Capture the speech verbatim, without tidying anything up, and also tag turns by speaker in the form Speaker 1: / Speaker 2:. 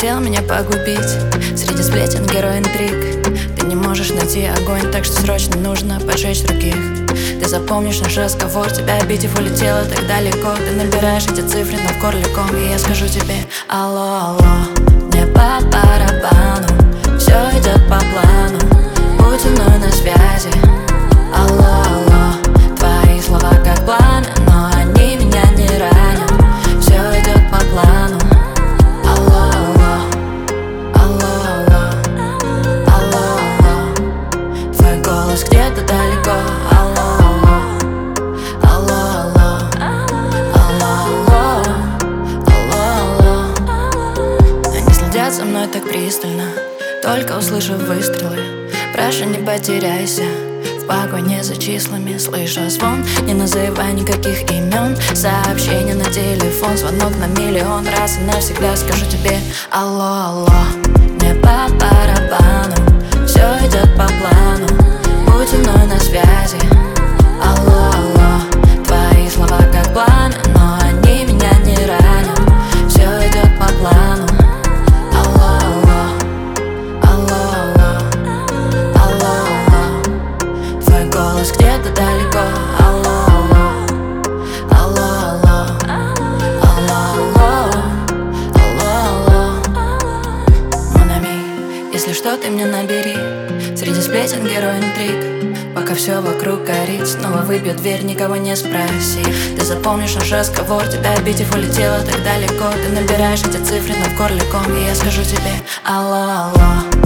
Speaker 1: хотел меня погубить. Среди сплетен герой интриг. Ты не можешь найти огонь, так что срочно нужно поджечь других. Ты запомнишь наш разговор, тебя обидев улетела так далеко. Ты набираешь эти цифры над горликом, и я скажу тебе: алло, алло, мне по барабану, все идет по плану, будь со мной на связи. Алло, алло, твои слова как пламя, но они меня не ранят. Все идет по плану. Алло, алло, алло, алло, алло, алло, твой голос где-то далеко. Алло, алло, алло, алло, алло, алло, алло. Они следят за мной так пристально, только услышав выстрелы. Прошу, не потеряйся в погоне за числами. Слышу звон, не называй никаких имен. Сообщение на телефон, звонок на миллион. Раз и навсегда скажу тебе: алло, алло, мне по барабану, все идет по плану, будь со мной на связи. Алло, алло, твои слова как пламя, но они меня не ранят. Все идет по плану. Алло, алло, алло, алло, алло, алло, твой голос где-то далеко. Алло, алло, алло, алло, алло, алло, алло. Mon ami, если что, ты мне набери. Среди сплетен герой интриг. Пока все вокруг горит, снова выбьет дверь, никого не спроси. Ты запомнишь наш разговор, тебя обидев улетела так далеко. Ты набираешь эти цифры над горликом, и я скажу тебе: алло, алло.